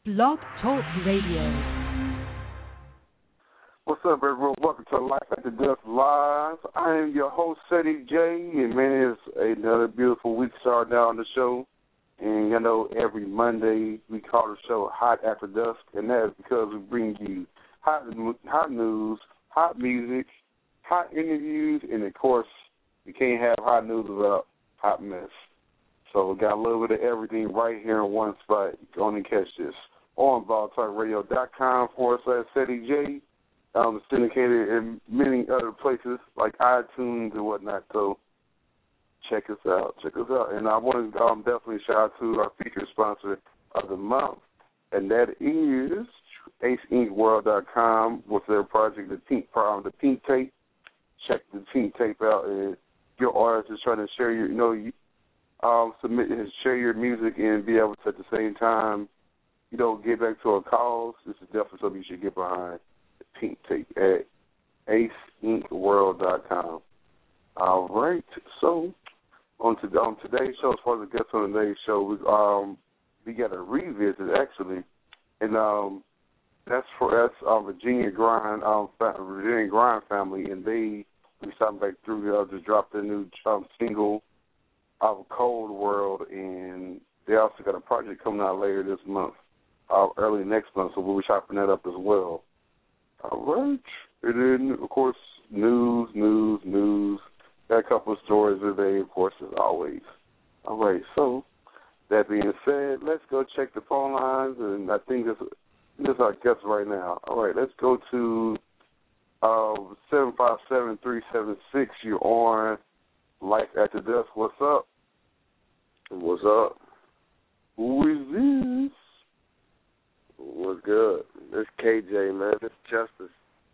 Blog Talk Radio. What's up, everyone? Welcome to Life After Death Live. I am your host, Ceddy J, and man, it's another beautiful week starting out on the show. And you know, every Monday we call the show Hot After Dusk, and that is because we bring you hot news, hot music, hot interviews, and of course, you can't have hot news without hot mess. So we got a little bit of everything right here in one spot. You can only catch this on blogtalkradio.com/Ceddy J. Syndicated in many other places like iTunes and whatnot. So check us out. And I want to definitely shout out to our featured sponsor of the month, and that is AceInkWorld.com with their project, the Pink Tape. Check the Pink Tape out. And if your artist is trying to share your, submit and share your music and be able to at the same time, get back to a cause, this is definitely something you should get behind. Pink Tape at AceInkWorld.com. All right. So on today's show, as far as the guests on today's show, we got a revisit actually, and that's Virginia Grind family, and we started back through. Just dropped a new single of Cold World, and they also got a project coming out later this month, early next month. So we'll be chopping that up as well. All right. And then, of course, news. Got a couple of stories today, of course, as always. All right. So, that being said, let's go check the phone lines, and I think this is our guest right now. All right. Let's go to 757-376. You're on Life After Death. What's up? What's up? Who is this? What's good? This KJ, man. This Justice.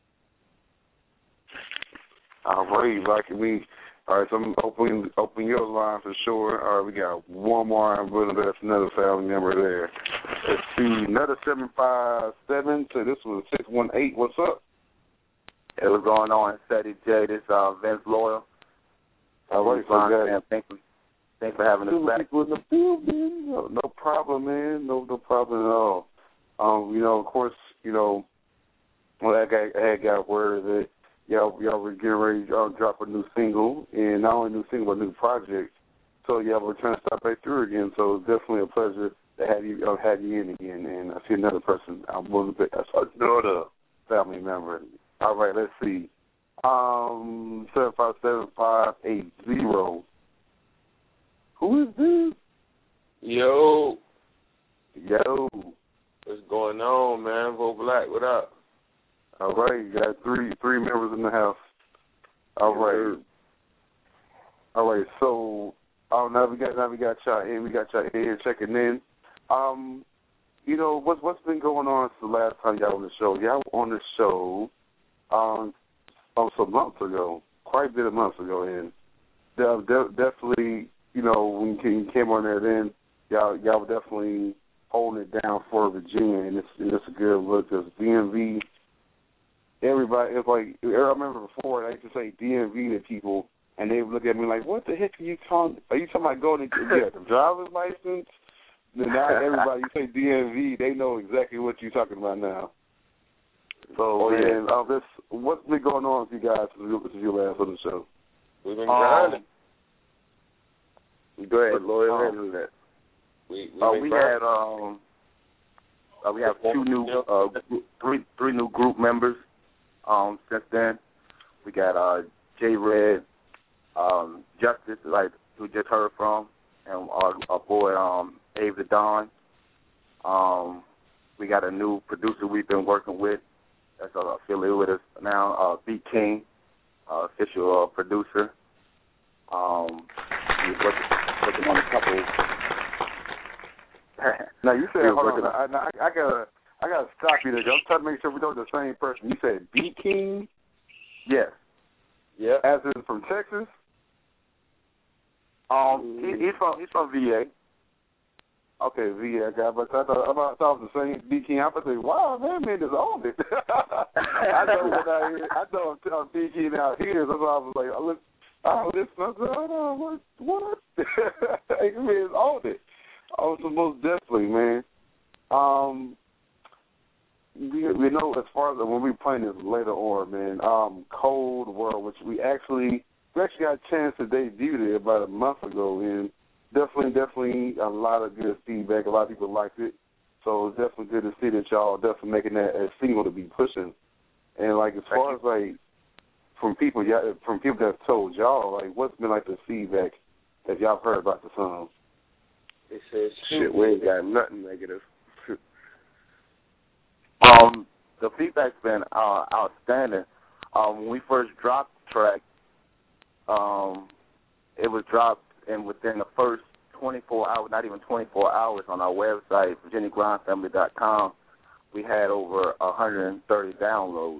All right, like me. All right, so I'm opening your line for sure. All right, we got one more, and that's another family member there. Let's see, another 757. So this was 618. What's up? Hey, what's going on, Ceddy J? This Vince Loyal. All right, so thanks for having us back. In the building. No problem, man. No problem at all. Of course, I got word that y'all were getting ready to drop a new single, and not only a new single, but a new project. So y'all were trying to stop back through again. So it's definitely a pleasure to have you in again. And I see another person. I'm willing to pick. That's another family member. All right, let's see. 757-580. Who is this? Yo. What's going on, man? Vote Black, what up? All right, you got three members in the house. All right. So now we got y'all in. We got y'all in checking in. What's been going on since the last time y'all on the show? Y'all were on the show some months ago, quite a bit of months ago, and definitely, when you came on there then, y'all were definitely holding it down for Virginia, and it's a good look because DMV, everybody, it's like, I remember before I used to say DMV to people, and they would look at me like, what the heck are you talking about going to get the driver's license? Then now everybody, you say DMV, they know exactly what you're talking about now. So, what's been going on with you guys since you last on the show? We've been grinding. Go ahead, Loyal, handle that. We have three new group members since then. We got J Red, Justice, like we just heard from, and our boy Abe the Don. We got a new producer we've been working with that's affiliated with us now, B King, official producer. He's working on a couple. Now you said, hold on, I gotta stop you there. I'm trying to make sure we know the same person. You said B King? Yes. Yeah. As in from Texas? He's from VA. Okay, VA guy, but I thought it was the same B King. I was like, wow, that man is on it. I know B King out here, so I was like, what? That man is on it. Oh, so most definitely, man. we know as far as when we playing this later on, man, Cold World, which we actually got a chance to debut it about a month ago, and definitely a lot of good feedback. A lot of people liked it, so it's definitely good to see that y'all definitely making that a single to be pushing. And like as far as like from people that have told y'all, like what's been like the feedback that y'all heard about the song? They said shit, we ain't got nothing negative. The feedback's been outstanding. When we first dropped the track, it was dropped, and within the first 24 hours, not even 24 hours, on our website, VirginiaGrindFamily.com, we had over 130 downloads,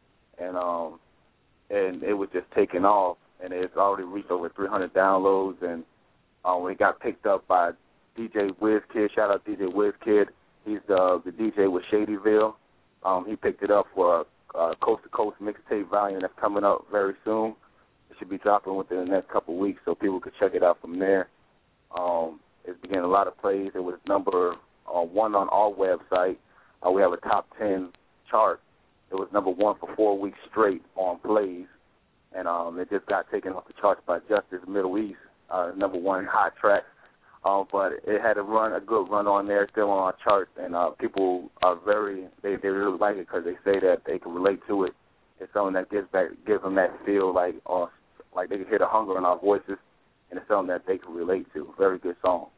and it was just taking off, and it's already reached over 300 downloads, and we got picked up by DJ WizKid. Shout out DJ WizKid. He's the DJ with Shadyville. He picked it up for a Coast to Coast mixtape volume that's coming up very soon. It should be dropping within the next couple of weeks, so people could check it out from there. It's getting a lot of plays. It was number one on our website. We have a top 10 chart. It was number one for 4 weeks straight on plays, and it just got taken off the charts by Justice Middle East, number one hot track. But it had a good run on there, still on our charts, and people are they really like it because they say that they can relate to it. It's something that gives them that feel like they can hear the hunger in our voices, and it's something that they can relate to. Very good song.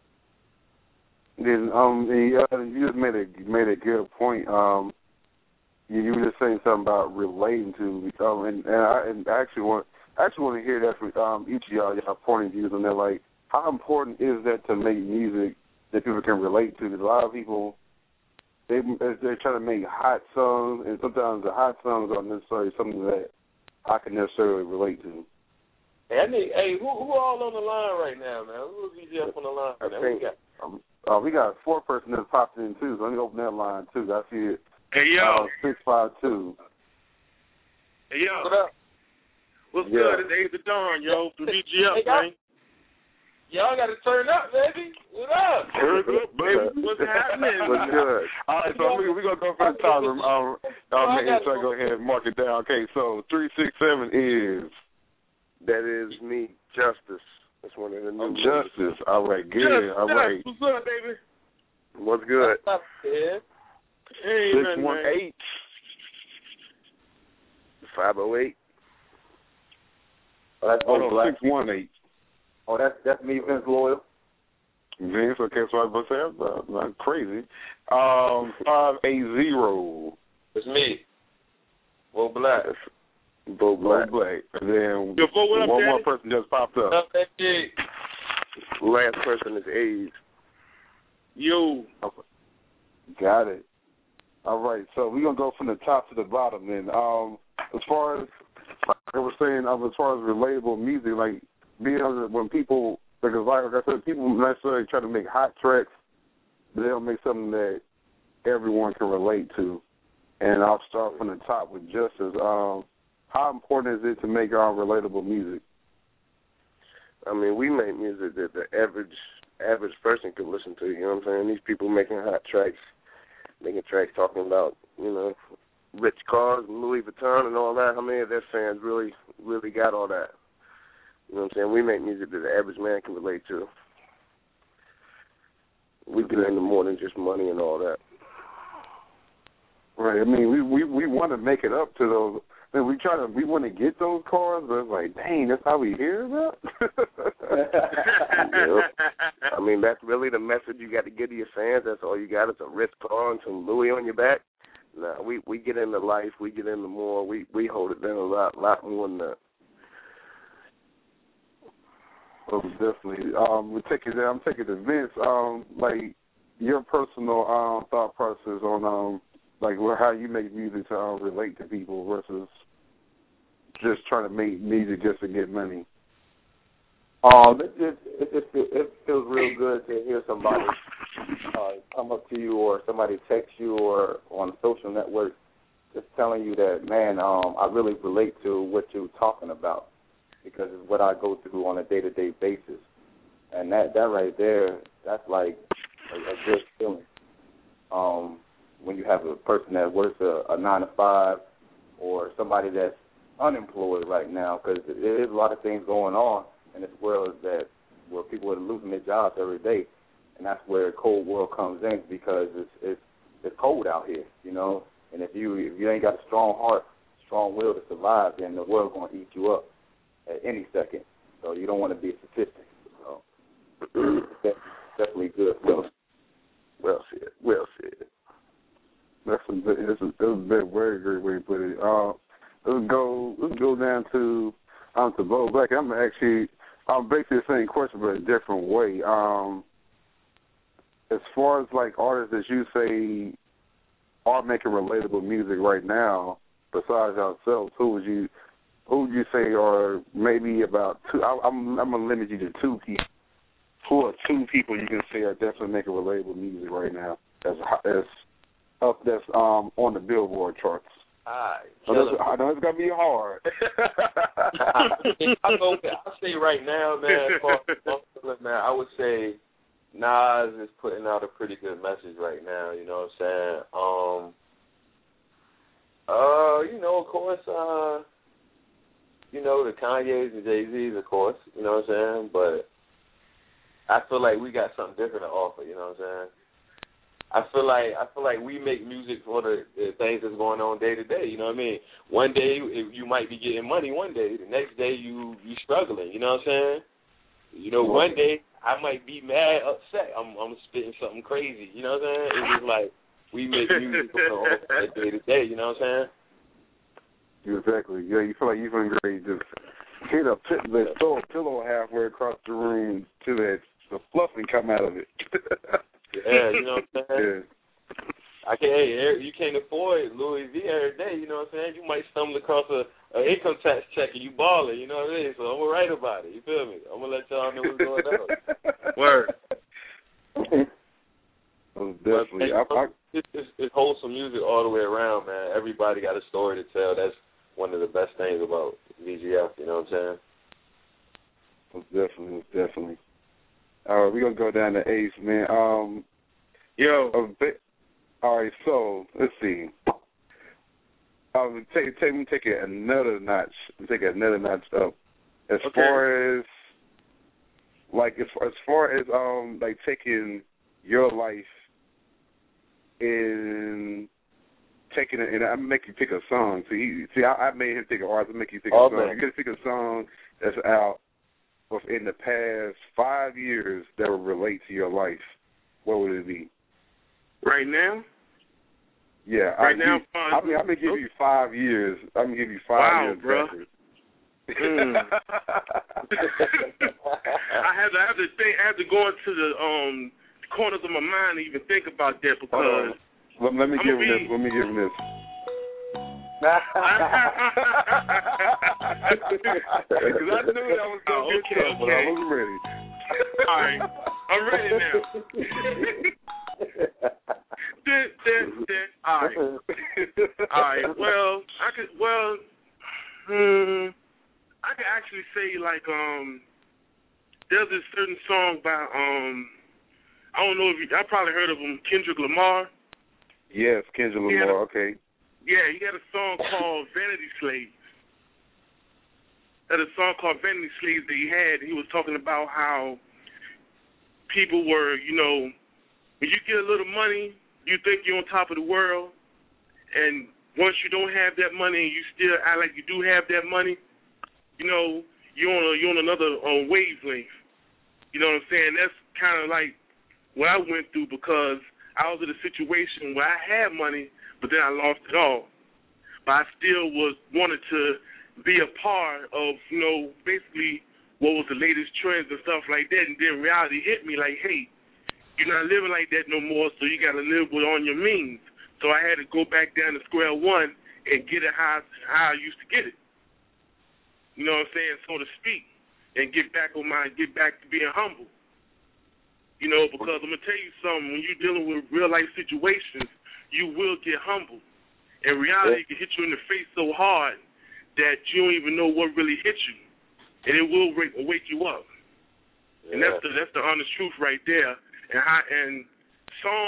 Then you just made a good point. You were just saying something about relating to, and I actually want to hear that from each of y'all point of views on that. Like, how important is that to make music that people can relate to? Because a lot of people, they're trying to make hot songs, and sometimes the hot songs aren't necessarily something that I can necessarily relate to. Hey, who all on the line right now, man? Who's DJ on the line right now? We got a 4th person that popped in too, so let me open that line too. I see it. Hey yo, 652. Hey yo, what up? What's good? It's Ace of Dawn, yo. From VGF, man. Y'all got to turn up, baby. What up? Turn up, baby. What's happening? What's good? All right, so we're going to go for the time. So go ahead and mark it down. Okay, so 367 is? That is me, Justice. That's one of the new Justice. All right, good. Justice. All right. What's up, baby? What's good? What's up, kid? Hey, 618. 508. Oh, that's Black. 618. Oh, that's me, Vince Loyal. Vince, okay, so I was going to say, I'm crazy. 580. It's me. Bo Black. Bo Black. And then Yo, Bo, what up, one more Daddy? person just popped up. What's up, Daddy? Last person is AIDS. Yo. Got it. All right, so we're going to go from the top to the bottom then. As far as I was saying, as far as relatable music, like being able to, when people, because like I said, people necessarily try to make hot tracks, but they don't make something that everyone can relate to. And I'll start from the top with Justice. How important is it to make relatable music? I mean, we make music that the average person can listen to, you know what I'm saying? These people making hot tracks, making tracks talking about, rich cars and Louis Vuitton and all that. How many of their fans really got all that? You know what I'm saying? We make music that the average man can relate to. We get into more than just money and all that. Right. I mean, we want to make it up to those. I mean, we want to get those cars, but it's like, dang, that's how we hear about. I mean, that's really the message you got to give to your fans. That's all you got is a rich car and some Louis on your back. Nah, we get into life. We get into more. We hold it down a lot more than that. Oh, definitely. I'm taking to Vince. Like your personal thought process on how you make music to relate to people versus just trying to make music just to get money. It feels real good to hear somebody come up to you or somebody text you or on a social network just telling you that, man, I really relate to what you're talking about because it's what I go through on a day-to-day basis. And that right there, that's like a good feeling. when you have a person that works a 9 to 5 or somebody that's unemployed right now, because there is a lot of things going on in this world where people are losing their jobs every day, and that's where Cold World comes in, because it's cold out here, you know. And if you ain't got a strong heart, strong will to survive, then the world's going to eat you up at any second. So you don't want to be a statistic. So that's definitely good. Well said. Well said. That's a very great way to put it. Let's go down to Bo Black. I'm basically the same question, but a different way. As far as like artists that you say are making relatable music right now, besides ourselves, who would you say are maybe about two? I'm gonna limit you to two people. Who are two people you can say are definitely making relatable music right now? That's on the Billboard charts. I know it's gonna be hard. I'll say right now, man. I would say Nas is putting out a pretty good message right now. You know what I'm saying? You know, of course, you know, the Kanye's and Jay-Z's, of course. You know what I'm saying? But I feel like we got something different to offer. You know what I'm saying? I feel like we make music for the things that's going on day to day. You know what I mean? One day you might be getting money. One day, the next day you struggling. You know what I'm saying? You know, one day I might be mad, upset. I'm spitting something crazy. You know what I'm saying? It's just like we make music for that day to day. You know what I'm saying? Exactly. Yeah, you feel like you've been great. Just hit throw a pillow halfway across the room to that the fluff and come out of it. Yeah, you know what I'm saying? Yeah. You can't afford Louis V every day, you know what I'm saying? You might stumble across an income tax check and you balling, you know what I mean? So I'm going to write about it, you feel me? I'm going to let y'all know what's going on. Word. Definitely. It's wholesome music all the way around, man. Everybody got a story to tell. That's one of the best things about VGF, you know what I'm saying? Definitely. All right, we're going to go down to Ace, man. All right, so let's see. Take it another notch. Take it another notch up. As far as like taking your life and taking it, and I make you pick a song. I made him pick an artist. I make you pick a song. Man. You got to pick a song that's out within the past 5 years that will relate to your life. What would it be? Right now? Yeah. I'm going to give you 5 years. I'm going to give you 5 years. Bro. I have to go into the corners of my mind to even think about that because let me give him this. Because I knew that was going to be trouble. I was ready. All right. I'm ready now. All right. Well, I could actually say like there's this certain song by I don't know if I probably heard of him, Kendrick Lamar. Yes, Kendrick Lamar. Okay. Yeah, he had a song called Vanity Slaves. That he was talking about how people were, you know, when you get a little money, you think you're on top of the world, and once you don't have that money and you still act like you do have that money, you know, you're on another wavelength. You know what I'm saying? That's kind of like what I went through because I was in a situation where I had money, but then I lost it all. But I still wanted to be a part of, you know, basically what was the latest trends and stuff like that. And then reality hit me like, hey, you're not living like that no more, so you got to live on your means. So I had to go back down to square one and get it how I used to get it. You know what I'm saying, so to speak, and get back to being humble. You know, because I'm going to tell you something, when you're dealing with real-life situations, you will get humbled. And reality can hit you in the face so hard that you don't even know what really hit you. And it will wake you up. Yeah. And that's the honest truth right there. And songs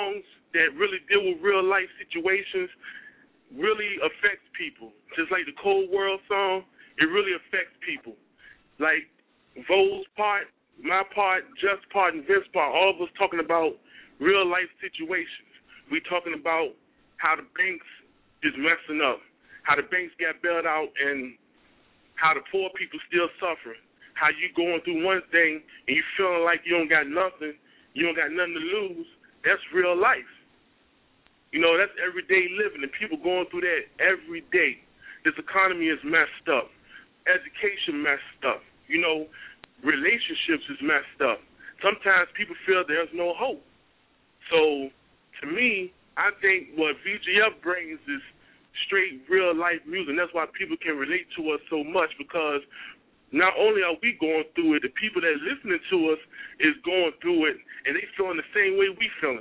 that really deal with real life situations really affects people. Just like the Cold World song, it really affects people. Like Vo's part, my part, Just part, and Vince's part, all of us talking about real life situations. We talking about how the banks is messing up, how the banks got bailed out, and how the poor people still suffering. How you going through one thing and you feeling like you don't got nothing, you don't got nothing to lose. That's real life. You know, that's everyday living, and people going through that every day. This economy is messed up. Education messed up. You know, relationships is messed up. Sometimes people feel there's no hope. So, to me, I think what VGF brings is straight real-life music, and that's why people can relate to us so much, because not only are we going through it, the people that are listening to us is going through it, and they feeling the same way we feeling.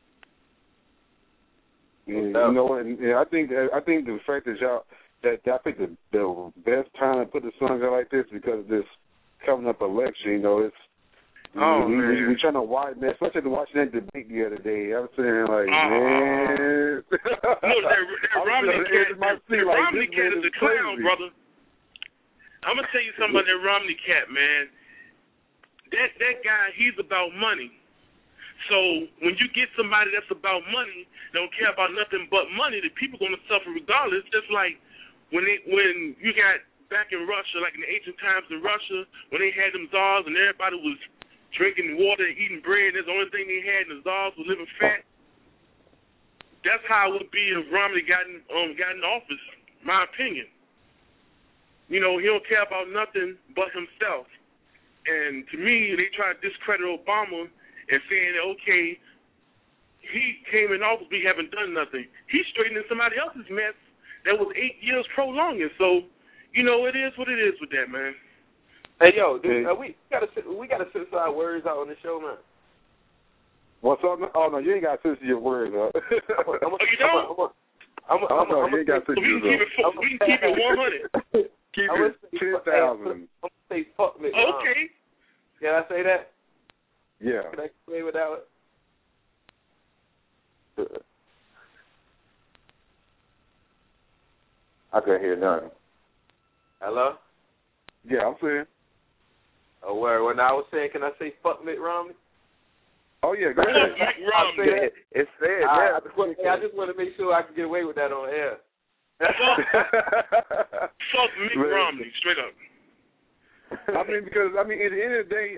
Yeah, you know, and I think the fact that I think the best time to put the songs out like this because of this coming up election, you know, it's we're trying to widen that. Especially watching that debate the other day, I was saying like, man, no, that Romney cat is a clown, brother. I'm gonna tell you something about that Romney cat, man. That guy, he's about money. So when you get somebody that's about money, don't care about nothing but money, the people gonna suffer regardless. Just like when you got back in Russia, like in the ancient times in Russia, when they had them czars and everybody was drinking water and eating bread, and that's the only thing they had, and the czars was living fat. That's how it would be if Romney got in office. My opinion. You know, he don't care about nothing but himself. And to me, they try to discredit Obama and saying, okay, he came in office, we haven't done nothing. He's straightening somebody else's mess that was 8 years prolonging. So, you know, it is what it is with that, man. Hey, yo, dude, we gotta set aside words out on the show, man. What's up? Oh no, you ain't got to set your words up. You don't? You ain't got to set yours up. We can keep it 100. Keep it 10,000. I'm gonna say fuck Mitt Romney. Okay. Can I say that? Yeah. Can I play with that? I couldn't hear nothing. Hello? Yeah, I'm saying. Oh, where? When I was saying, can I say fuck Mitt Romney? Oh yeah, go ahead. Mitt Romney. It's fair. I just want to make sure I can get away with that on air. Fuck Mitt Romney, straight up. I mean, because at the end of the day,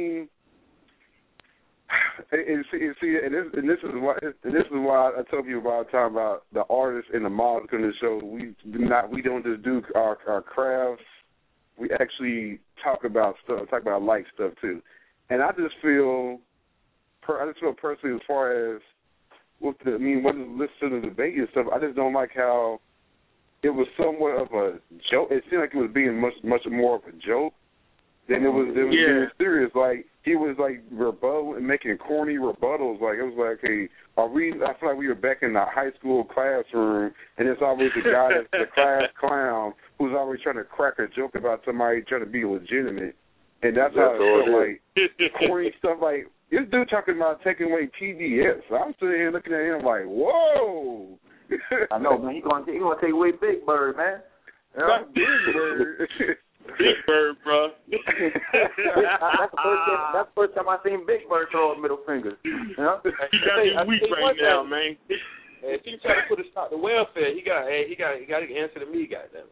this is why I tell people about talking about the artists and the models in the show. We don't just do our crafts. We actually talk about life stuff too. And I just feel personally, as far as when listen to the debate and stuff, I just don't like how it was somewhat of a joke. It seemed like it was being much more of a joke than it was being serious. Like he was like rebuttal and making corny rebuttals. Like it was like, hey, I feel like we were back in the high school classroom, and it's always the guy that's the class clown who's always trying to crack a joke about somebody trying to be legitimate, and that's how it felt like corny stuff. Like this dude talking about taking away PBS. I'm sitting here looking at him like, whoa. I know, man. He gonna take away Big Bird, man. Not Big Bird. Big Bird, bro. That's the first time I seen Big Bird throw a middle finger. You know? He got me weak right now, man. If he try to put a stop to welfare, he got to answer to me, goddamn.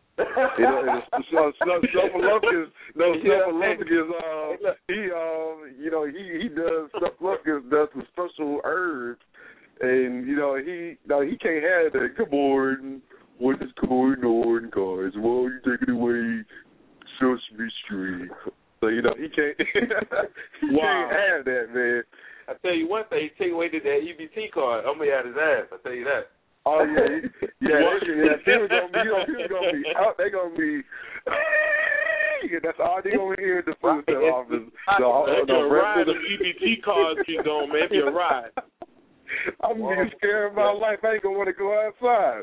He does some special herbs, and he can't have that. Come on, what is going on, guys? Well, you taking away Sesame Street, so he can't. He can't have that, man. I tell you one thing, he take away that EBT card, I'm gonna have his ass. I tell you that. Oh yeah. People gonna be out. They gonna be. That's all they gonna hear at the food office. The ride of EBT cards be going, man. If you ride. I'm being scared of my life. I ain't gonna want to go outside.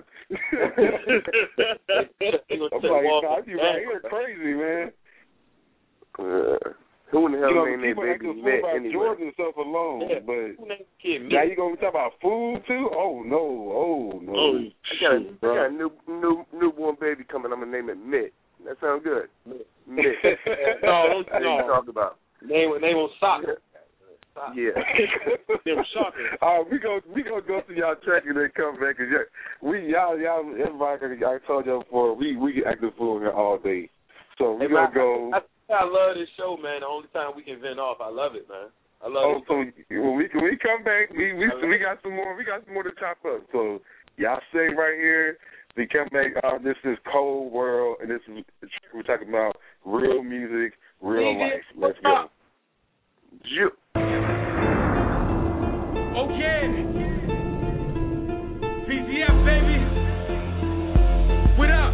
I'm like, God, you right here crazy, man. Who in the hell named their people baby acting Mitt about anyway? Jordan and stuff alone, but Who named the kid now Mitt? you gonna talk about food too? Oh no. I got a newborn baby coming. I'm gonna name it Mitt. That sounds good. Mitt. No. What you talking about? Name on soccer. Yeah. They were shocking. We gonna go through y'all track and then come back, cause y'all everybody, I told y'all before, we can act the fool here all day. So we gonna go. I love this show, man. The only time we can vent off, I love it, man. I love it. So when we come back, we got some more to chop up. So y'all stay right here. We come back. This is Cold World, and this is we're talking about real music, real life. Let's go. Okay. PCF, baby. What up?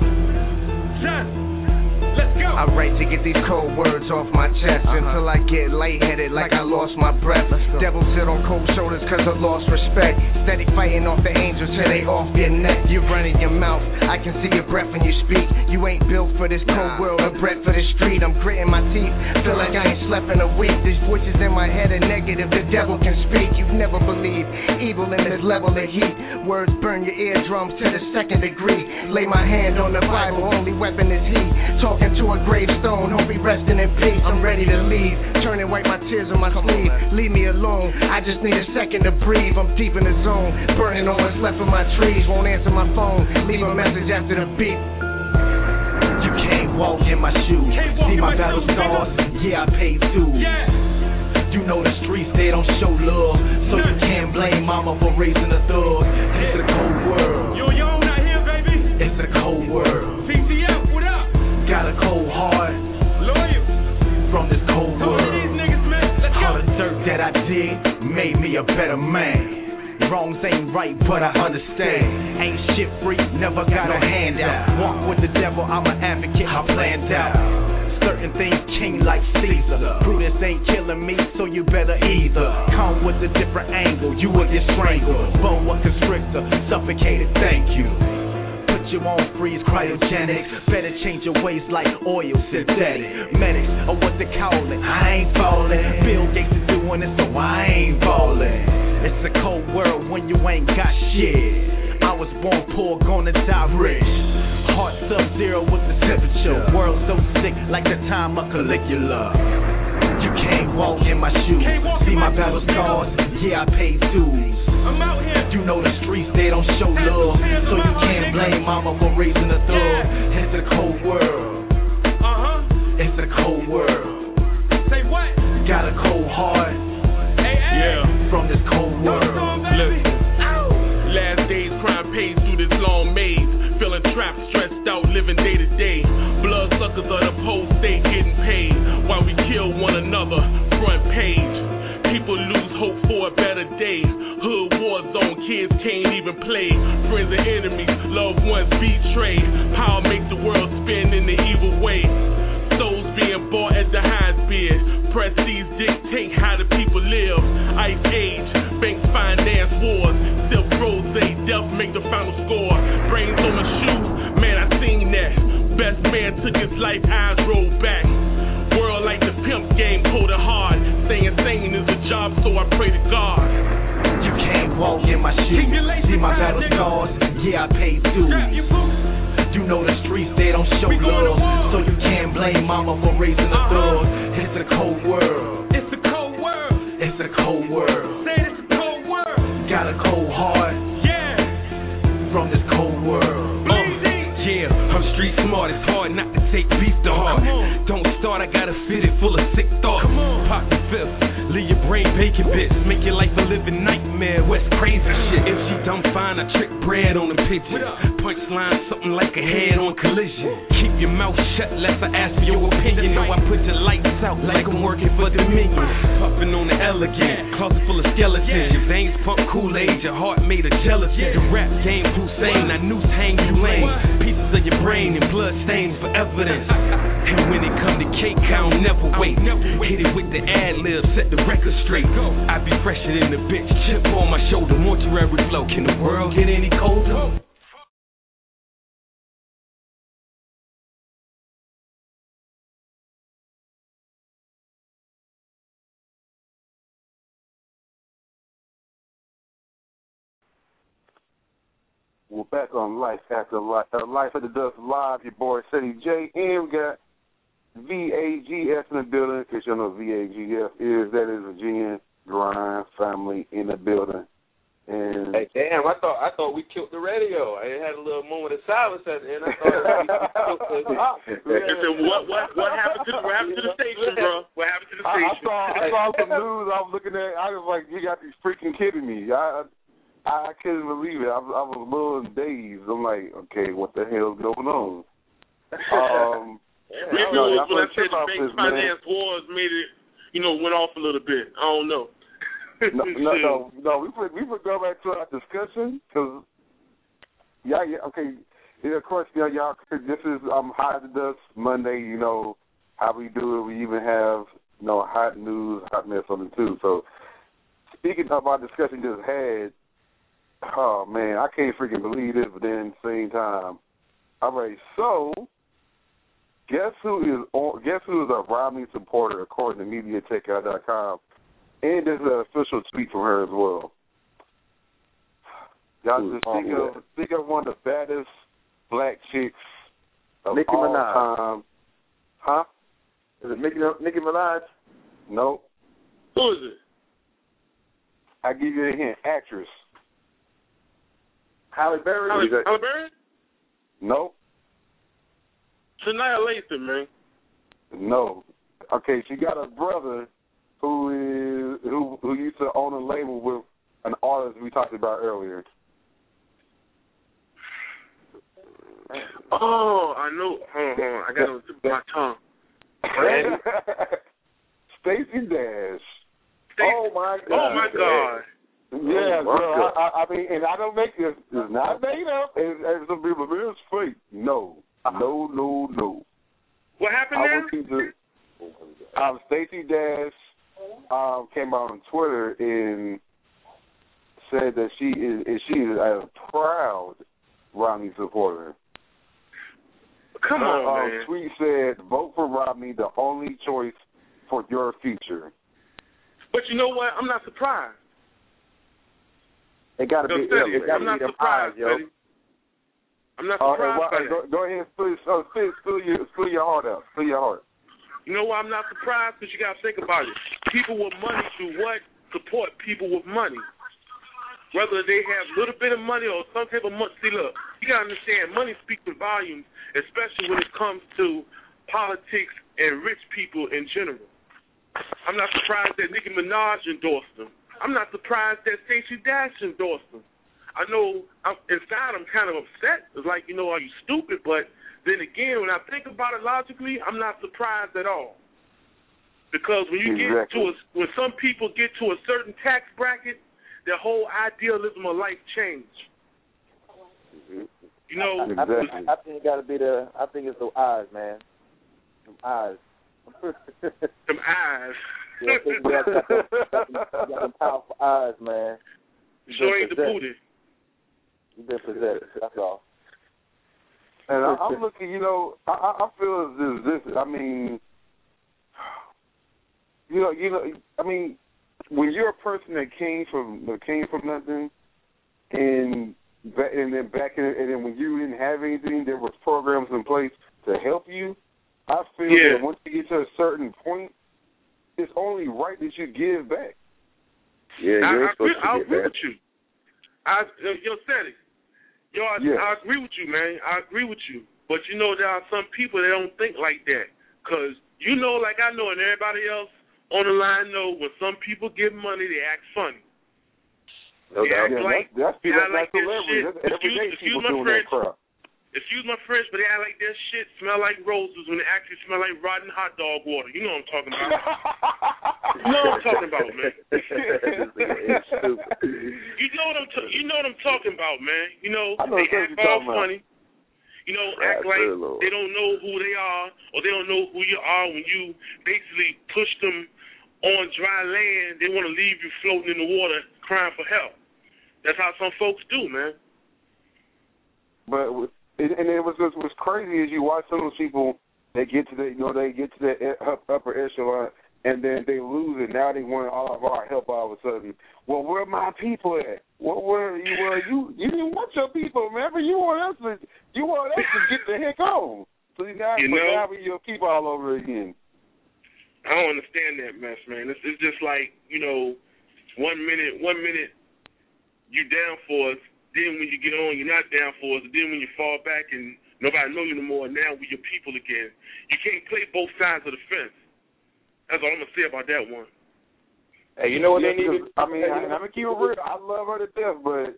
Just. Let's go. I write to get these cold words off my chest until I get lightheaded like I lost my breath. Devils sit on cold shoulders cause I lost respect. Steady fighting off the angels till they off your neck. You're running your mouth, I can see your breath when you speak. You ain't built for this cold world or bred for the street. I'm gritting my teeth, feel like I ain't slept in a week. These voices in my head are negative, the devil can speak. You've never believed evil in this level of heat. Words burn your eardrums to the second degree. Lay my hand on the Bible, only weapon is he. Talking to a gravestone, hope he resting in peace. I'm ready to leave, turn and wipe my tears on my sleeve. Leave me alone, I just need a second to breathe. I'm deep in the zone, burning all that's left of my trees. Won't answer my phone, leave a message after the beep. You can't walk in my shoes, see my battle scars, yeah I paid dues. You know the streets, they don't show love, so you can't blame mama for raising a thug. It's a cold world. Yo, not here, baby. It's a cold world. PCF, what up? Got a cold heart. Loyal. From this cold Talk world. to these niggas, man. Let's All go. the dirt that I did made me a better man. Wrongs ain't right, but I understand. Ain't shit free, never got no handout. Walk with the devil, I'm an advocate, I planned out. Certain things king like Caesar. Brutus ain't killing me, so you better either come with a different angle, you will get strangled. Boa constrictor, suffocated, thank you. Put you on freeze, cryogenics. Better change your ways like oil, synthetic. Medics, or what they call it, I ain't falling. Bill Gates is doing it, so I ain't falling. It's a cold world when you ain't got shit. I was born poor, gonna die rich. Heart sub-zero with the temperature. World so sick like the time of Caligula. You can't walk in my shoes. See my battle scars, yeah I paid dues. I'm out here. You know the streets, they don't show love, so you can't blame mama for raising a thug. It's a cold world. It's a cold world. Say what? Got a cold heart. Hey. Yeah. From this cold world. Look. Last days, crime pays through this long maze. Feeling trapped, stressed out, living day to day. Blood suckers of the post, they getting paid while we kill one another. Front page. People lose hope for a better day. Hood war zone, kids can't even play. Friends and enemies, loved ones betrayed. Power makes the world spin in the evil way. Souls being bought at the highest bid. Prestige dictate how the people live. Ice age, banks finance wars. Silk rose, death make the final score. Brains on my shoes, man I seen that. Best man took his life, eyes rolled back. World like the pimp game, cold and hard. Staying sane is a job, so I pray to God. You can't walk in my shoes. See my battle scars, yeah I paid dues. You know the streets, they don't show love, so you can't blame mama for raising a thug. It's a cold world. It's a cold world. It's a cold world. Say it's a cold world. Got a cold heart. Yeah. From this cold world. Yeah, I'm street smart. It's hard not to take beef to heart. Don't start, I got a fit it full of sick thoughts. Pop the fifth, leave your brain bacon bits. Make your life a living nightmare. West crazy shit. If she dumb fine, I trick bread on them pigeons. Punchline, something like a head on collision. Keep your mouth shut, lest I ask for your opinion. Know I put the lights out like I'm working for Dominion. Puffing on the elegant, closet full of skeletons. Your veins pump Kool-Aid, your heart made of gelatin. The rap game Hussein, I noose hang you lame. Pieces of your brain and blood stains for evidence. And when it come to cake, I don't never wait. Hit it with the ad-libs, set the record straight. I be fresher than the bitch, chip on my shoulder, mortuary flow. Can the world get any colder? We're back on Life After Life. Life After Dusk Live. Your boy, Ceddy J. And we got VAGF in the building. Because you know VAGF is. That is Virginia Grind family in the building. And hey, damn, I thought we killed the radio. I had a little moment of silence at the end. I thought what happened to the station, bro? What happened to the station? I saw some news I was looking at. I was like, you got to be freaking kidding me. I couldn't believe it. I was a little dazed. I'm like, okay, what the hell's going on? Maybe it was when I said the bank finance wars made it, went off a little bit. I don't know. No. We would go back to our discussion because, okay. Yeah, of course, y'all. This is Hot the Dust Monday. How we do it. We even have hot news, hot mess on it too. So, speaking of our discussion just had, oh man, I can't freaking believe this. But then at the same time, all right. So, guess who is a Romney supporter according to MediaTech.com. And there's an official tweet from her as well. Y'all just think of one of the baddest black chicks of Nicki all Minaj. time. Huh? Is it Nicki Minaj? No. Who is it? I give you a hint. Actress. Halle Berry? Halle Berry? No. Shania Latham, man. No. Okay, she got a brother who used to own a label with an artist we talked about earlier. Oh, I know. Hold on. I got it on the tip of my tongue. Stacey Dash. Oh, my God. Oh, my God. Yeah, bro. I mean, and I don't make this. It's not made up. And some people, it's fake. No. No. What happened now? Stacey Dash came out on Twitter and said that she is a proud Romney supporter. Come on, man. Tweet said, "Vote for Romney, the only choice for your future." But you know what? I'm not surprised. It got to be Ceddy, I'm not surprised, yo. Ceddy. I'm not surprised. Go ahead and spill your heart out. Spill your heart. You know why I'm not surprised? Because you got to think about it. People with money do what? Support people with money. Whether they have a little bit of money or some type of money. See, look, you got to understand, money speaks in volumes, especially when it comes to politics and rich people in general. I'm not surprised that Nicki Minaj endorsed them. I'm not surprised that Stacey Dash endorsed them. I know inside I'm kind of upset. It's like, are you stupid? But then again, when I think about it logically, I'm not surprised at all. Because when you get when some people get to a certain tax bracket, their whole idealism of life change. Mm-hmm. I think it got to be I think it's the eyes, man. Some eyes. Some eyes. Yeah, I think you got some powerful eyes, man. Sure ain't the booty. You've been possessed. That's all. And I'm looking, I feel as this. I mean, I mean, when you're a person that came from nothing, and then when you didn't have anything, there was programs in place to help you. I feel that once you get to a certain point, it's only right that you give back. Yeah, you're supposed to I get agree back. with you. Ceddy. I agree with you, man. I agree with you. But there are some people that don't think like that. Because like I know and everybody else on the line know, when some people give money, they act funny. No doubt. That's like the their shit. Excuse my French. Excuse my French, but they act like their shit smell like roses when it actually smell like rotten hot dog water. You know what I'm talking about. You know what I'm talking about, man. You know what I'm talking about, man. They act all funny. Act like they don't know who they are, or they don't know who you are when you basically push them on dry land. They want to leave you floating in the water crying for help. That's how some folks do, man. But what's crazy is you watch some of those people. They get to the upper echelon. and then they lose it. Now they want all of our help all of a sudden. Well, where are my people at? Where you didn't want your people, remember? You want us to get the heck on. So now we your people all over again. I don't understand that mess, man. It's just like, 1 minute you down for us, then when you get on, you're not down for us, and then when you fall back and nobody know you no more, now we're your people again. You can't play both sides of the fence. That's all I'm going to say about that one. Hey, you know what they need to do? I mean, I'm going to keep it real. I love her to death, but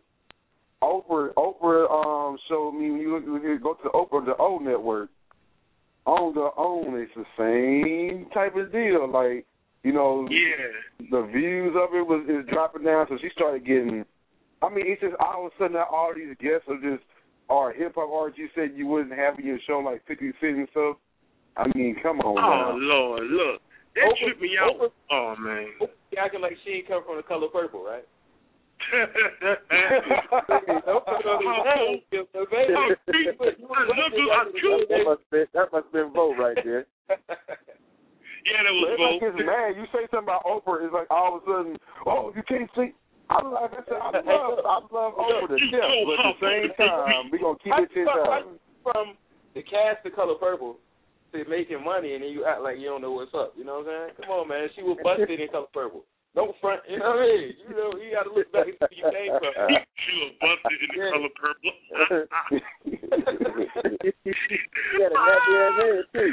Oprah showed me, when you go to the O network, on the OWN, it's the same type of deal. Like, the views of it is dropping down, so she started getting, it's just all of a sudden that all these guests are hip-hop artists. You said you wouldn't have your show like 50 Cent and stuff. I mean, come on, man. Oh, man. Lord, look. That tripped me out. Oh, man. She acting like she ain't come from the color purple, right? That must have been Vogue right there. Yeah, that was Vogue. It's like, man, you say something about Oprah, it's like all of a sudden, you can't see. I love Oprah to death, but at the same time, we're going to keep it 10,000. From the cast of Color Purple to making money, and then you act like you don't know what's up. You know what I'm saying? Come on, man. She was busted in Color Purple. Don't front, you know what I mean? You got to look back and see where you came from. She was busted in the Color Purple. She had a nappy ass head, too.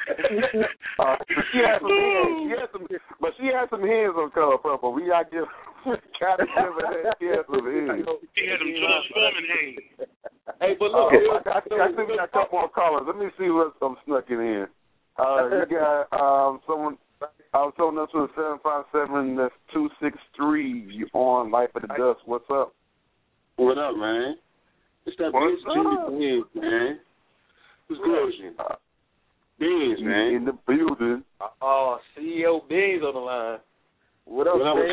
She had some hands on Color Purple. We got to give kind of give her that. She had some hands. She had them George Foreman hands. Hey, but look, I think we got a couple more callers. Let me see what's snuck in. You got someone. I was told us with 757. That's 263. You on Life of the Dust? What's up? What up, man? It's that Beans, man. Who's good? Beans, man. In the building. Oh, CEO Beans on the line. What up, man?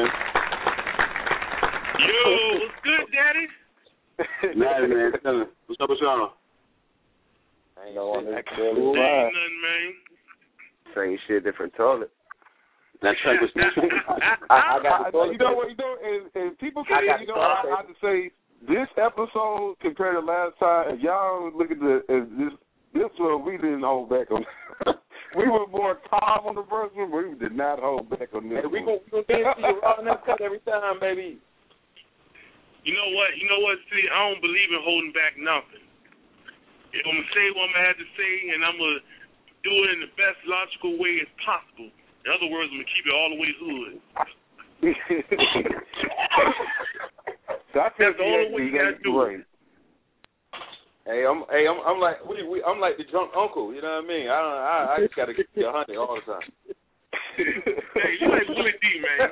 Yo, what's good, Daddy? Nothing, man. What's up with y'all? Ain't nothing, man. Same shit, different toilet. That's right. I got the toilet. You know what? And people can, I have to say, this episode compared to last time, if y'all look at this one, we didn't hold back on. We were more calm on the first one, but we did not hold back on this. Hey, we gonna see you rolling that cut every time, baby. You know what? See, I don't believe in holding back nothing. If I'm gonna say what I'm gonna have to say, and I'm gonna do it in the best logical way as possible. In other words, I'm gonna keep it all the way hood. That's the only way you gotta do it. Hey, I'm like I'm like the drunk uncle. You know what I mean? I just gotta get you 100 all the time. Hey, you like Willie D, man.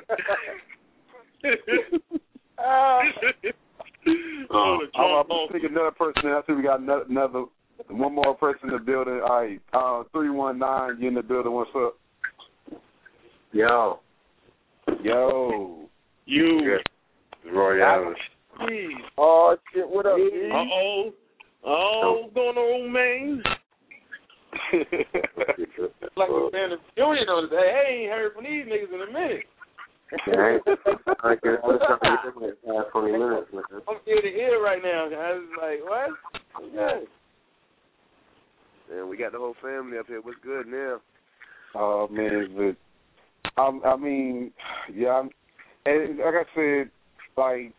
I'm take another person. I see we got another. One more person in the building. All right, 319, you in the building. What's up? Yo. You. Roy Allen. Oh, shit, what up, Uh-oh. Oh, what's going on, man? It's like a band of Junior on today. Hey, I ain't heard from these niggas in a minute. I guess what's up in 20 minutes, man. I'm ear to ear right now. I was like, what? Okay. Man, we got the whole family up here. What's good now? Oh, man, but I mean, yeah, and like I said, like,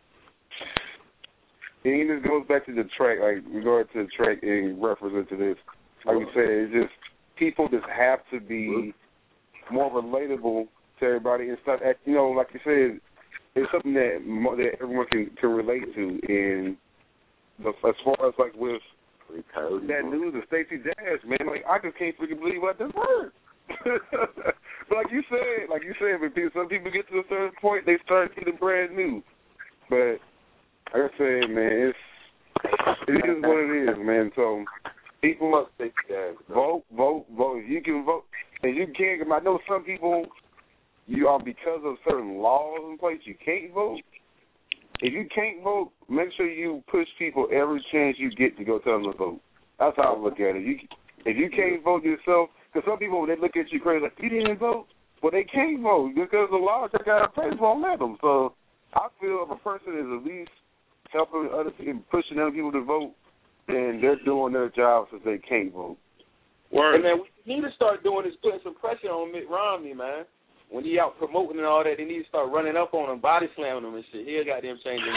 it just goes back to the track, like, regard to the track in reference to this. Like we said, it's just, people just have to be more relatable to everybody and stuff. Like you said, it's something that everyone can relate to. And as far as, like, with that news of Stacey Dash, man, like, I just can't freaking believe what I just heard. But like you said, when some people get to a certain point, they start getting brand new. But like I said, man, it is what it is, man. So people must vote. If you can vote, and you can't. I know some people, because of certain laws in place, you can't vote. If you can't vote, make sure you push people every chance you get to go tell them to vote. That's how I look at it. If you can't vote yourself, because some people, when they look at you crazy, like, you didn't vote? but they can't vote because the laws that got in place won't let them. So I feel if a person is at least helping other people, pushing other people to vote, then they're doing their job since they can't vote. Word. And man, what we need to start doing is putting some pressure on Mitt Romney, man. When he out promoting and all that, they need to start running up on him, body slamming him and shit. He'll got them changing.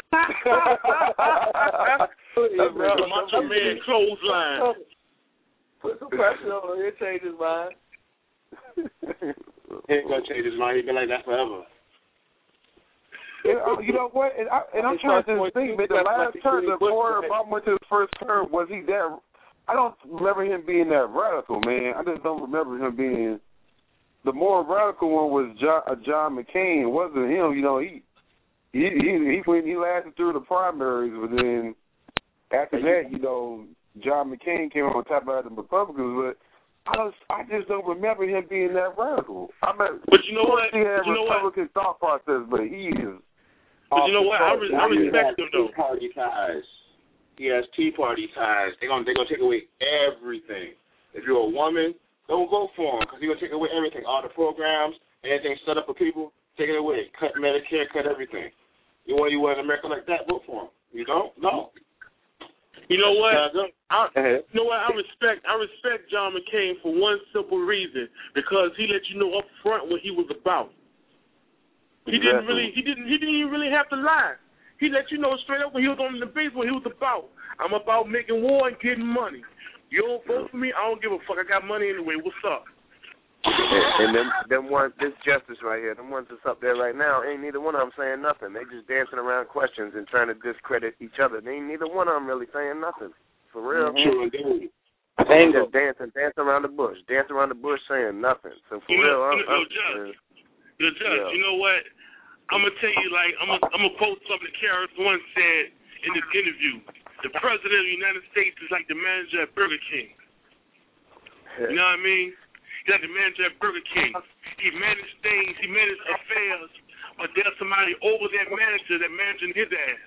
Macho Man clothesline. Put some pressure on him. He'll change his mind. He ain't gonna change his mind. He'll be like that forever. You know what? And I'm trying to think. The last term, before Obama went to his first term, was he that? I don't remember him being that radical, man. I just don't remember him being. The more radical one was John McCain. It wasn't him. You know, he lasted through the primaries, but then after that, you know, John McCain came on top of the Republicans. But I just don't remember him being that radical. But you know what? He had Republican thought process, but he is. But you know what? I respect him though. Tea Party ties. He has Tea Party ties. They're gonna take away everything. If you're a woman, don't vote for him because he's going to take away everything. All the programs, anything set up for people, take it away. Cut Medicare, cut everything. You want in America like that, vote for him. You don't? No. You know what? I respect John McCain for one simple reason, because he let you know up front what he was about. He didn't even really have to lie. He let you know straight up when he was on the base what he was about. I'm about making war and getting money. You don't vote for me, I don't give a fuck. I got money anyway. What's up? And them ones, this justice right here, them ones that's up there right now, ain't neither one of them saying nothing. They just dancing around questions and trying to discredit each other. They ain't neither one of them really saying nothing. For real. True indeed. They just dancing around the bush saying nothing. So for real, Judge, you know what? I'm gonna tell you, I'm gonna quote something Karras once said in this interview. The president of the United States is like the manager at Burger King. You know what I mean? He's like the manager at Burger King. He managed things, he managed affairs, but there's somebody over that manager that managing his ass.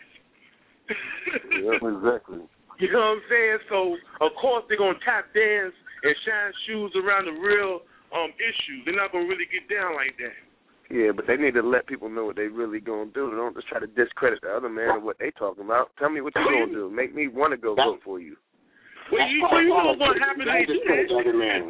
Yeah, exactly. You know what I'm saying? So, of course, they're going to tap dance and shine shoes around the real issues. They're not going to really get down like that. Yeah, but they need to let people know what they really going to do. Don't just try to discredit the other man and what they talking about. Tell me what you going to do. Make me want to go vote for you. Well, you know what happened to the man.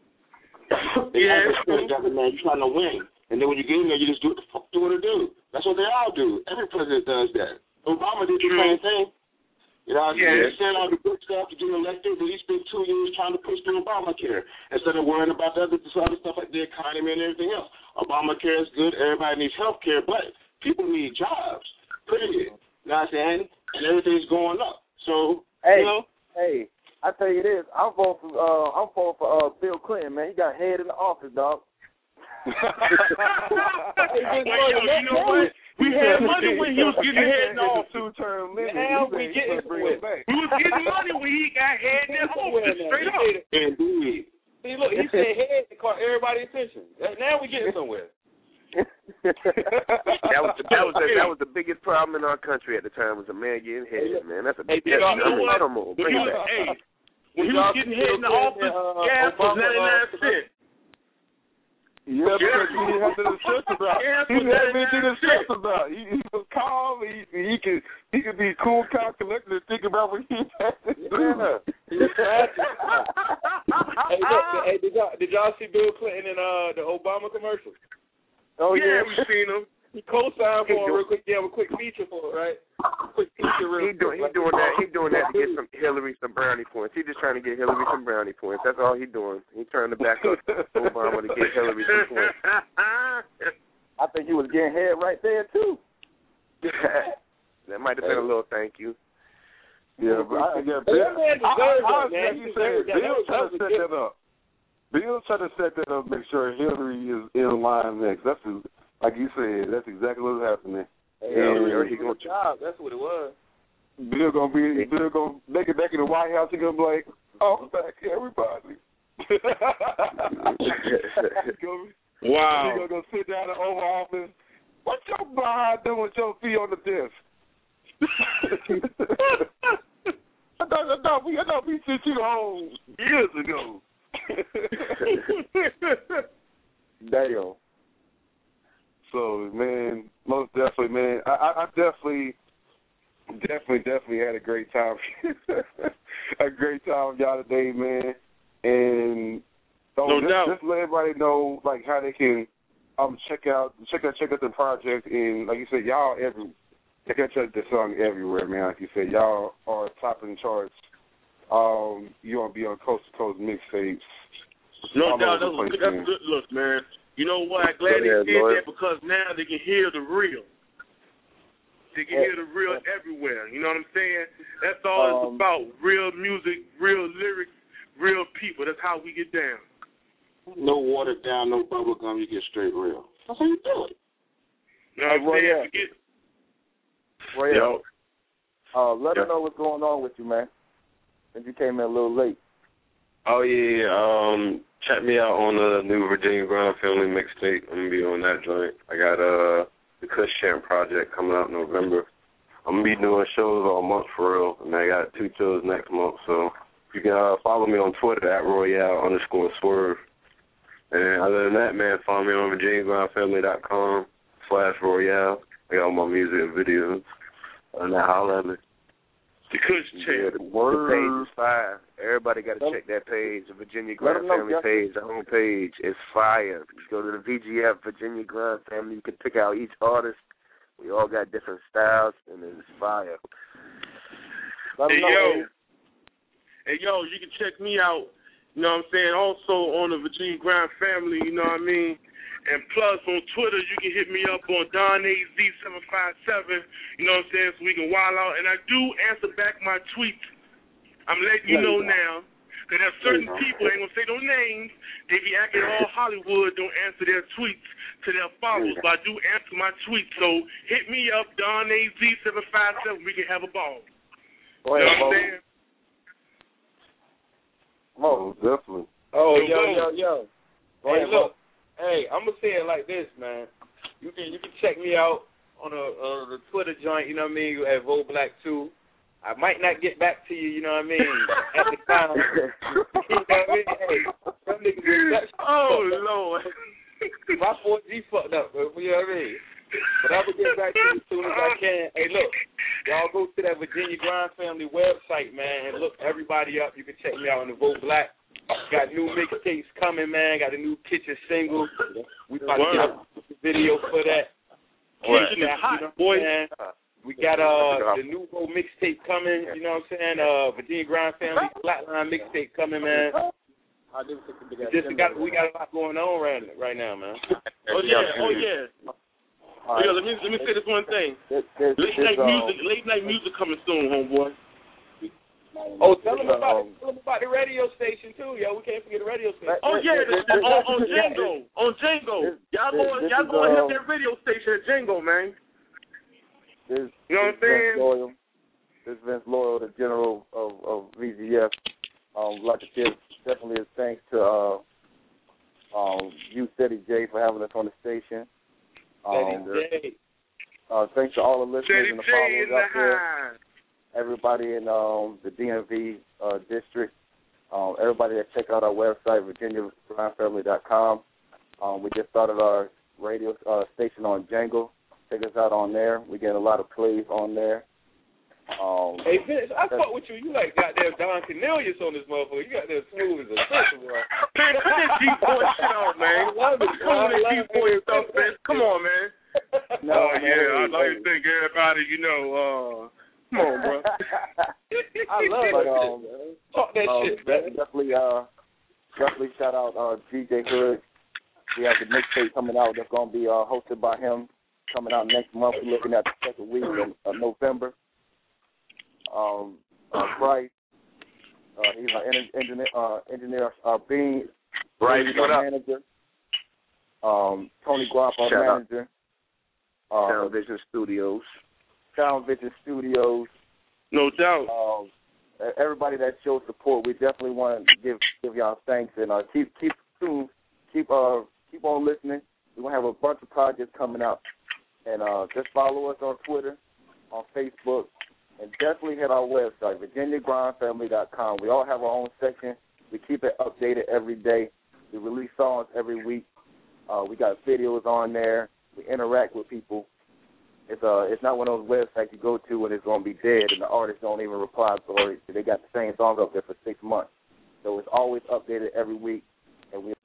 Yeah. The other man, you're trying to win. And then when you get in there, you just do what the fuck you want to do. That's what they all do. Every president does that. Obama did the same thing. You know, he said all the good stuff to get elected, but he spent 2 years trying to push through Obamacare instead of worrying about the other stuff like the economy and everything else. Obamacare is good. Everybody needs health care, but people need jobs, period. You know what I'm saying? And everything's going up. So, you know. Hey, I tell you this, I'm voting for Bill Clinton, man. He got head in the office, dog. You know what? We had money when he was getting head in the office. Two-term limit. Now we getting it back. We was getting money when he got head in the office, straight up. Indeed. See, look, he said head to caught everybody's attention. Now we getting somewhere. that was the biggest problem in our country at the time, was a man getting head, man. That's a big deal. Come on, bring it back. When he was getting head in the office, gas was 99 cents. Yeah, because he didn't have to discuss about. He didn't have anything to discuss about. He was calm. He could be cool, calm, collected, and think about what he had to do. Hey, did y'all see Bill Clinton in the Obama commercial? Oh yeah, we've seen him. He co-signed for him real quick. Yeah, a quick feature for it, right? Quick feature real quick. He doing that to get Hillary some brownie points. He's just trying to get Hillary some brownie points. That's all he's doing. He's trying to back up Obama to get Hillary some points. I think he was getting head right there too. That might have been a little thank you. Yeah, but Bill trying to set that up. Bill's trying to set that up, make sure Hillary is in line next. That's like you said. That's exactly what's happening. He gonna job. That's what it was. Bill gonna make it back in the White House. He gonna be like, "Oh, back everybody." Wow. He gonna go sit down in the Oval Office. What your behind doing with your feet on the desk? I thought we sent you home years ago. Damn. So, man, most definitely, man, I definitely had a great time. A great time with y'all today, man. And so just let everybody know, like, how they can check out the project. And like you said, y'all check the song everywhere, man. Like you said, y'all are topping the charts. You want to be on Coast to Coast mixtapes. No doubt, that's a good look, man. You know what? I'm glad they did that because now they can hear the real. They can hear the real everywhere. You know what I'm saying? That's all it's about. Real music, real lyrics, real people. That's how we get down. No watered down, no bubble gum. You get straight real. That's how you do it. You know what I'm saying? Let them know what's going on with you, man. Since you came in a little late. Oh, yeah. Check me out on the new Virginia Grind Family mixtape. I'm going to be on that joint. I got the Kush Champ project coming out in November. I'm going to be doing shows all month for real, and I got 2 shows next month. So you can follow me on Twitter at Royale_Swerve. And other than that, man, follow me on VirginiaGrindFamily.com/Royale. I got all my music and videos. And now holla at me. The Kush Champ. The page is fire. Everybody got to check that page, the Virginia Grind Family page, the home page. It's fire. You go to the VGF, Virginia Grind Family. You can pick out each artist. We all got different styles, and it's fire. Hey, yo, you can check me out, you know what I'm saying, also on the Virginia Grind Family, you know what I mean? And plus, on Twitter, you can hit me up on DonAZ757, you know what I'm saying, so we can wild out. And I do answer back my tweets. I'm letting you know now. Because there's certain people, I ain't going to say no names, they be acting all Hollywood, don't answer their tweets to their followers. But I do answer my tweets. So hit me up, DonAZ757, we can have a ball. You know what I'm saying? Oh, definitely. Oh, yo. Hey, look. Hey, I'm gonna say it like this, man. You can check me out on the Twitter joint, you know what I mean, at VoBlack2. I might not get back to you, you know what I mean, at the time. You know what I mean? Hey, some niggas Lord. My 4G fucked up, you know what I mean? But I will get back to you as soon as I can. Hey, look, y'all go to that Virginia Grind Family website, man, and look everybody up. You can check me out on the VoBlack. Got new mixtapes coming, man. Got a new Kitchen single. We about to get a video for that. Kitchen is hot, boy. We got the new mixtape coming. You know what I'm saying? Virginia Grind Family Flatline mixtape coming, man. We got a lot going on right now, man. Oh yeah. Let me say this one thing. Late night music coming soon, homeboy. Oh, tell them about the radio station too, yo. We can't forget the radio station. Oh yeah, on Django. On Django. Y'all go and hit that radio station at Django, man. You know what I'm saying? This Vince Loyal, the general of VGF. Like I said, definitely a thanks to you, Steady J, for having us on the station. Thanks to all the listeners and the followers out there. Everybody in the DMV district, everybody that check out our website, VirginiaGrindFamily.com. We just started our radio station on Django. Check us out on there. We get a lot of plays on there. Hey, Vince, I fuck with you. You like goddamn Don Cornelius on this motherfucker. You got that smooth as a fish, bro. Man, put that G-boy shit on, man. G-boy stuff, man. Come on, man. I know you think everybody, come on, bro. I love it. Talk that shit, man. Definitely shout out DJ Hood. We have the mixtape coming out that's going to be hosted by him coming out next month. We're looking at the second week of November. Bryce, he's our engineer, Bean, Bryce, what up? Manager. Tony Guap, our manager. Sound Vision Studios. No doubt. Everybody that shows support, we definitely want to give y'all thanks and keep tuned, keep on listening. We're gonna have a bunch of projects coming out, and just follow us on Twitter, on Facebook, and definitely hit our website, VirginiaGrindFamily.com. We all have our own section. We keep it updated every day. We release songs every week. We got videos on there. We interact with people. It's not one of those websites you go to and it's going to be dead and the artists don't even reply, or they got the same song up there for 6 months. So it's always updated every week, and we